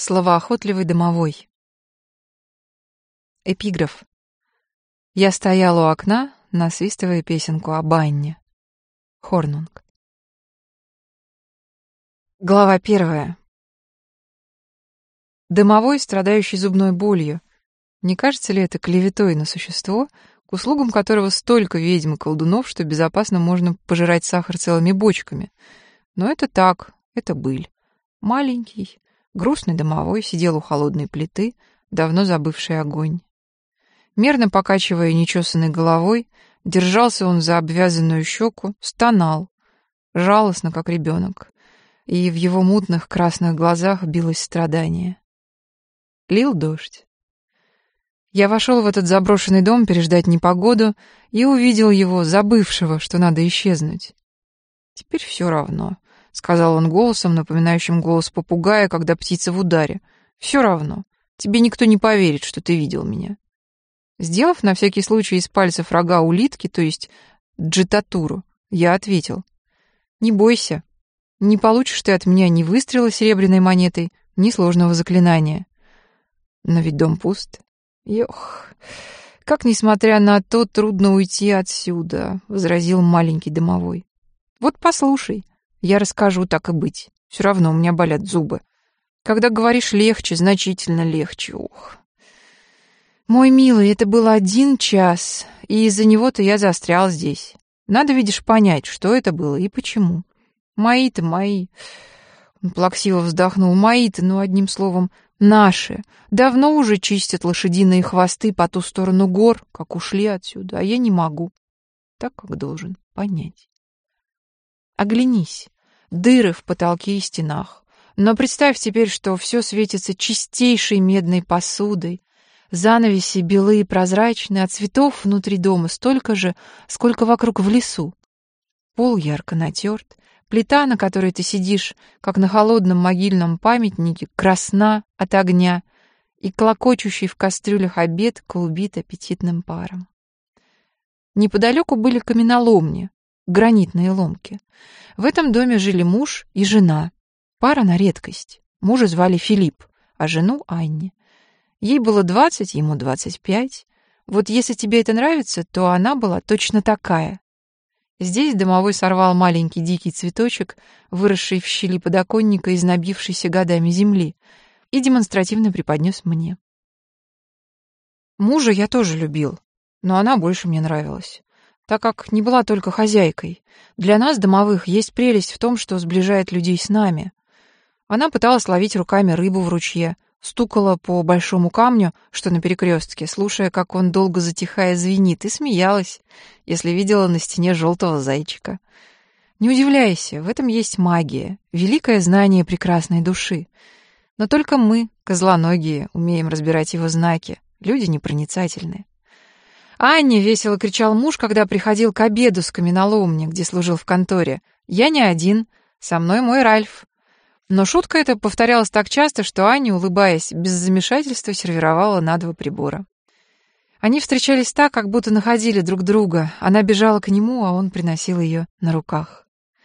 Словоохотливый домовой. Эпиграф. Я стоял у окна, насвистывая песенку об Анне. Хорнунг. Глава 1. Домовой, страдающий зубной болью. Не кажется ли это клеветой на существо, к услугам которого столько ведьм и колдунов, что безопасно можно пожирать сахар целыми бочками? Но это так, это быль. Маленький, грустный домовой сидел у холодной плиты, давно забывший огонь. Мерно покачивая нечесанной головой, держался он за обвязанную щеку, стонал, жалостно, как ребенок, и в его мутных красных глазах билось страдание. Лил дождь. Я вошел в этот заброшенный дом переждать непогоду и увидел его, забывшего, что надо исчезнуть. «Теперь все равно», — сказал он голосом, напоминающим голос попугая, когда птица в ударе. «Все равно. Тебе никто не поверит, что ты видел меня». Сделав на всякий случай из пальцев рога улитки, то есть джитатуру, я ответил: «Не бойся, не получишь ты от меня ни выстрела серебряной монетой, ни сложного заклинания». Но ведь дом пуст. «Ёх, как, несмотря на то, трудно уйти отсюда», — возразил маленький домовой. «Вот послушай, я расскажу, так и быть. Все равно у меня болят зубы. Когда говоришь легче, значительно легче, ох. Мой милый, это был 1 час, и из-за него-то я застрял здесь. Надо, видишь, понять, что это было и почему. Мои-то мои...» Он плаксиво вздохнул. «Мои-то, ну, одним словом, наши. Давно уже чистят лошадиные хвосты по ту сторону гор, как ушли отсюда, а я не могу. Так, как должен понять. Оглянись. Дыры в потолке и стенах. Но представь теперь, что все светится чистейшей медной посудой. Занавеси белые и прозрачные, а цветов внутри дома столько же, сколько вокруг в лесу. Пол ярко натерт, плита, на которой ты сидишь, как на холодном могильном памятнике, красна от огня, и клокочущий в кастрюлях обед клубит аппетитным паром. Неподалеку были каменоломни, гранитные ломки. В этом доме жили муж и жена. Пара на редкость. Мужа звали Филипп, а жену Анне. Ей было 20, ему 25. Вот если тебе это нравится, то она была точно такая. Здесь домовой сорвал маленький дикий цветочек, выросший в щели подоконника из набившейся годами земли, и демонстративно преподнес мне. Мужа я тоже любил, но она больше мне нравилась, так как не была только хозяйкой. Для нас, домовых, есть прелесть в том, что сближает людей с нами. Она пыталась ловить руками рыбу в ручье, стукала по большому камню, что на перекрестке, слушая, как он долго затихая звенит, и смеялась, если видела на стене желтого зайчика. Не удивляйся, в этом есть магия, великое знание прекрасной души. Но только мы, козлоногие, умеем разбирать его знаки, люди непроницательные. «Анне!» — весело кричал муж, когда приходил к обеду с каменоломни, где служил в конторе. «Я не один, со мной мой Ральф». Но шутка эта повторялась так часто, что Аня, улыбаясь, без замешательства сервировала на 2 прибора. Они встречались так, как будто находили друг друга. Она бежала к нему, а он приносил ее на руках.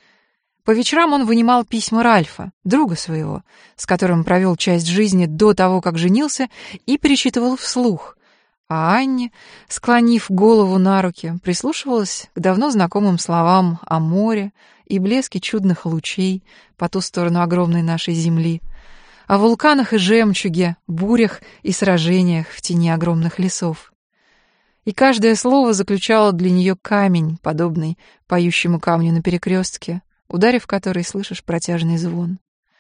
По вечерам он вынимал письма Ральфа, друга своего, с которым провел часть жизни до того, как женился, и перечитывал вслух. А Анне, склонив голову на руки, прислушивалась к давно знакомым словам о море и блеске чудных лучей по ту сторону огромной нашей земли, о вулканах и жемчуге, бурях и сражениях в тени огромных лесов. И каждое слово заключало для нее камень, подобный поющему камню на перекрестке, ударив который слышишь протяжный звон.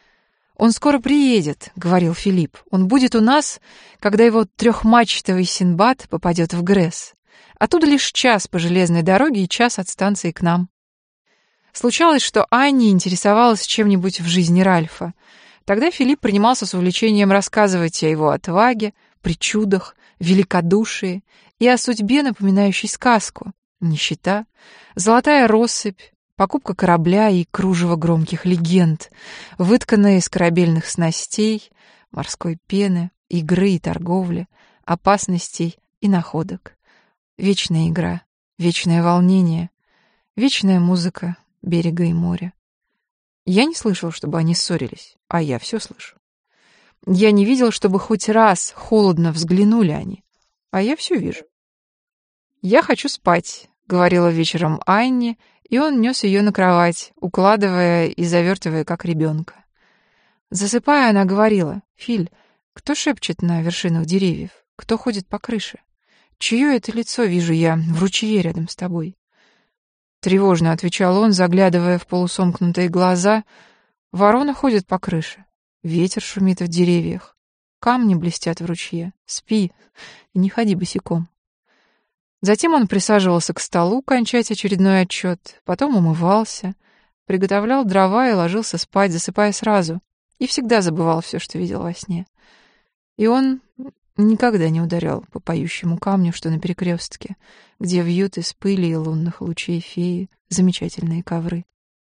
«Он скоро приедет», — говорил Филипп. «Он будет у нас, когда его 3-мачтовый Синдбад попадет в Гресс. Оттуда лишь час по железной дороге и час от станции к нам». Случалось, что Анни интересовалась чем-нибудь в жизни Ральфа. Тогда Филипп принимался с увлечением рассказывать о его отваге, причудах, великодушии и о судьбе, напоминающей сказку. Нищета, золотая россыпь, покупка корабля и кружево громких легенд, вытканные из корабельных снастей, морской пены, игры и торговли, опасностей и находок. Вечная игра, вечное волнение, вечная музыка берега и моря. Я не слышал, чтобы они ссорились, а я все слышу. Я не видел, чтобы хоть раз холодно взглянули они. А я все вижу. «Я хочу спать», — говорила вечером Анне, и он нес ее на кровать, укладывая и завертывая, как ребенка. Засыпая, она говорила: «Филь, кто шепчет на вершинах деревьев? Кто ходит по крыше? Чье это лицо вижу я в ручье рядом с тобой?» Тревожно отвечал он, заглядывая в полусомкнутые глаза. «Ворона ходит по крыше, ветер шумит в деревьях, камни блестят в ручье. Спи и не ходи босиком». Затем он присаживался к столу кончать очередной отчет, потом умывался, приготовлял дрова и ложился спать, засыпая сразу, и всегда забывал все, что видел во сне. И он никогда не ударял по поющему камню, что на перекрестке, где вьют из пыли и лунных лучей феи замечательные ковры.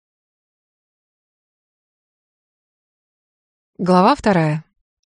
Глава 2.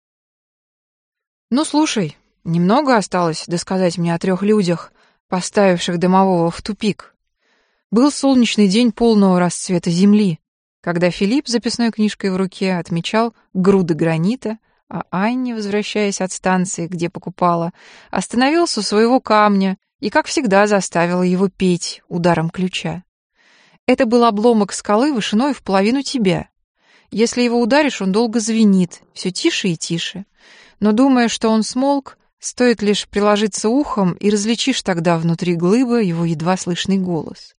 «Ну, слушай, немного осталось досказать мне о 3 людях, поставивших домового в тупик. Был солнечный день полного расцвета земли, когда Филипп с записной книжкой в руке отмечал груды гранита, а Анне, возвращаясь от станции, где покупала, остановился у своего камня и, как всегда, заставила его петь ударом ключа. Это был обломок скалы вышиной в половину тебя. Если его ударишь, он долго звенит, все тише и тише. Но, думая, что он смолк, стоит лишь приложиться ухом, и различишь тогда внутри глыбы его едва слышный голос.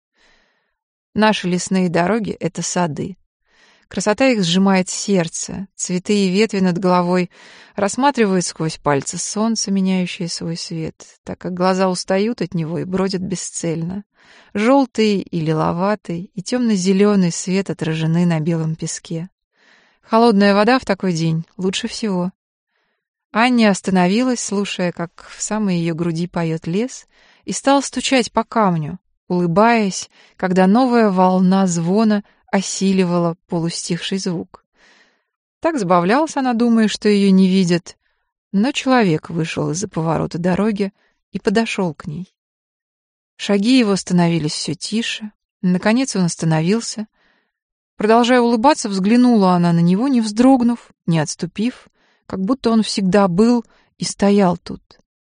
Наши лесные дороги — это сады. Красота их сжимает сердце, цветы и ветви над головой рассматривают сквозь пальцы солнце, меняющее свой свет, так как глаза устают от него и бродят бесцельно. Желтый и лиловатый, и темно-зеленый свет отражены на белом песке. Холодная вода в такой день лучше всего. Анне остановилась, слушая, как в самой ее груди поет лес, и стала стучать по камню, улыбаясь, когда новая волна звона осиливала полустихший звук. Так забавлялась она, думая, что ее не видят, но человек вышел из-за поворота дороги и подошел к ней. Шаги его становились все тише, наконец он остановился. Продолжая улыбаться, взглянула она на него, не вздрогнув, не отступив, как будто он всегда был и стоял тут.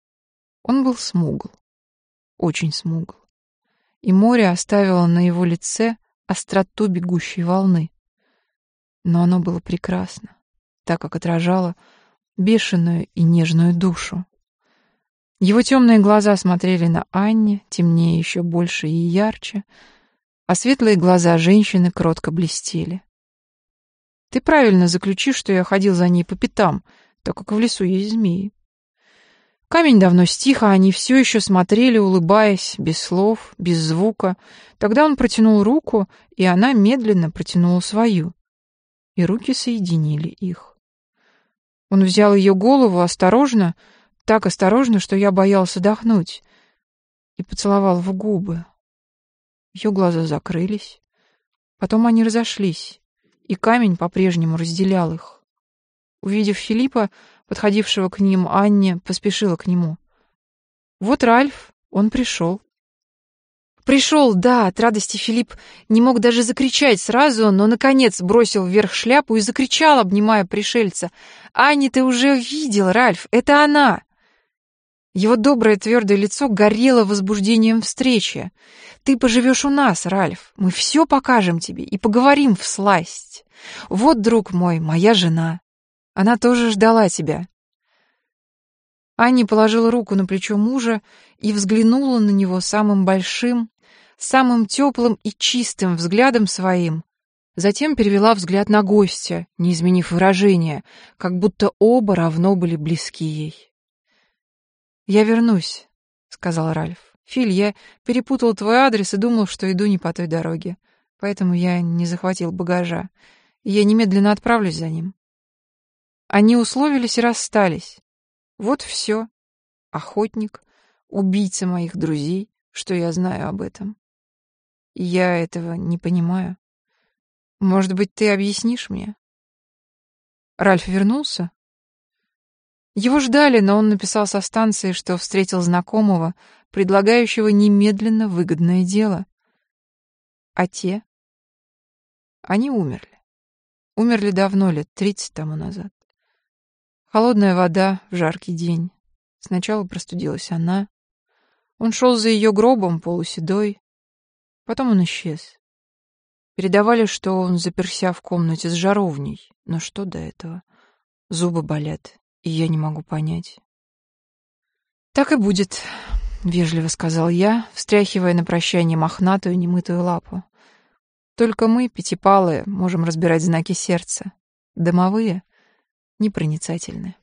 Он был смугл, очень смугл, и море оставило на его лице остроту бегущей волны. Но оно было прекрасно, так как отражало бешеную и нежную душу. Его темные глаза смотрели на Анне, темнее еще больше и ярче, а светлые глаза женщины кротко блестели. «Ты правильно заключишь, что я ходил за ней по пятам, так как в лесу есть змеи». Камень давно стих, а они все еще смотрели, улыбаясь, без слов, без звука. Тогда он протянул руку, и она медленно протянула свою, и руки соединили их. Он взял ее голову осторожно, так осторожно, что я боялся дохнуть, и поцеловал в губы. Ее глаза закрылись, потом они разошлись, и камень по-прежнему разделял их. Увидев Филиппа, подходившего к ним, Анне поспешила к нему. «Вот Ральф, он пришел». Пришел, да, от радости Филипп не мог даже закричать сразу, но, наконец, бросил вверх шляпу и закричал, обнимая пришельца. «Анни, ты уже видел, Ральф, это она!» Его доброе твердое лицо горело возбуждением встречи. «Ты поживешь у нас, Ральф, мы все покажем тебе и поговорим всласть. Вот, друг мой, моя жена. Она тоже ждала тебя». Анни положила руку на плечо мужа и взглянула на него самым большим, самым теплым и чистым взглядом своим. Затем перевела взгляд на гостя, не изменив выражения, как будто оба равно были близки ей. «Я вернусь», — сказал Ральф. «Филь, я перепутал твой адрес и думал, что иду не по той дороге, поэтому я не захватил багажа, и я немедленно отправлюсь за ним». Они условились и расстались. Вот все. Охотник, убийца моих друзей, что я знаю об этом. И я этого не понимаю. Может быть, ты объяснишь мне? Ральф вернулся? Его ждали, но он написал со станции, что встретил знакомого, предлагающего немедленно выгодное дело. А те? Они умерли. Умерли давно, лет 30 тому назад. Холодная вода в жаркий день. Сначала простудилась она. Он шел за ее гробом, полуседой. Потом он исчез. Передавали, что он заперся в комнате с жаровней. Но что до этого? Зубы болят, и я не могу понять. «Так и будет», — вежливо сказал я, встряхивая на прощание мохнатую немытую лапу. «Только мы, пятипалые, можем разбирать знаки сердца. Домовые непроницательны».